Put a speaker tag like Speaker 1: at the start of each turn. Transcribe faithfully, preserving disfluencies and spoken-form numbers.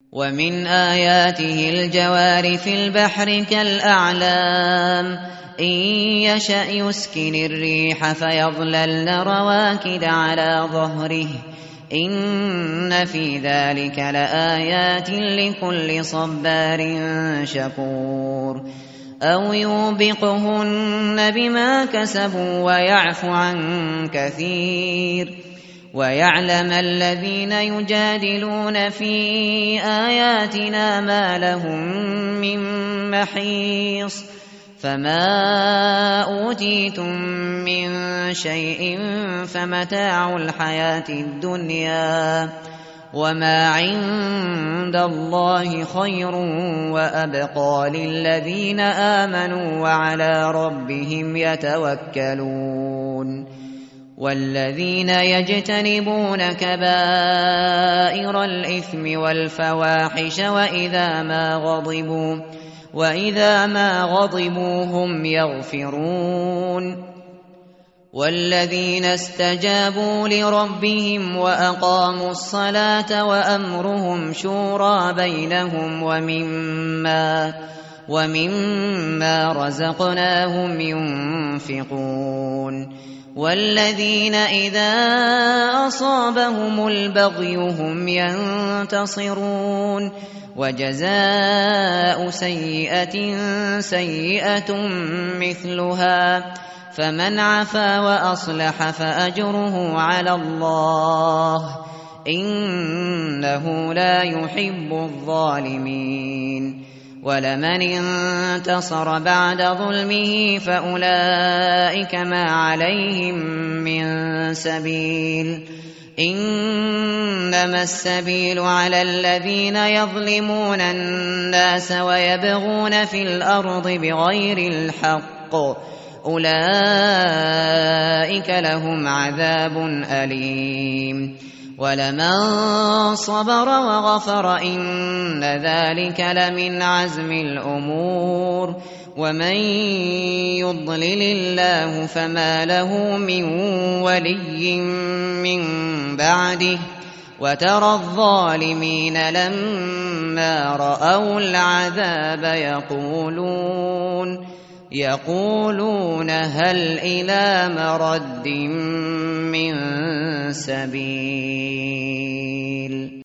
Speaker 1: ومن آياته الجوار في البحر كالأعلام إن يشأ يسكن الريح فيظللن رواكد على ظهره إن في ذلك لآيات لكل صبار شكور أو يوبقهن بما كسبوا ويعفو عن كثير ويعلم الذين يجادلون في آياتنا ما لهم من محيص فما أوتيتم من شيء فمتاع الحياة الدنيا وما عند الله خير وأبقى للذين آمنوا وعلى ربهم يتوكلون والذين يجتنبون كبائر الإثم والفواحش وإذا ما غضبوا وإذا ما غضبوا هم يغفرون والذين استجابوا لربهم وأقاموا الصلاة وأمرهم شورى بينهم ومما ومما رزقناهم ينفقون والذين إذا أصابهم البغي هم ينتصرون وجزاء سيئة سيئة مثلها فمن عفا وأصلح فأجره على الله إنه لا يحب الظالمين ولمن انتصر بعد ظلمه فأولئك ما عليهم من سبيل إنما السبيل على الذين يظلمون الناس ويبغون في الأرض بغير الحق أولئك لهم عذاب أليم ولمن صبر وغفر إن ذلك لمن عزم الأمور ومن يضلل الله فما له من ولي من بعده وترى الظالمين لما رأوا العذاب يقولون يقولون هل إلى مرد من سبيل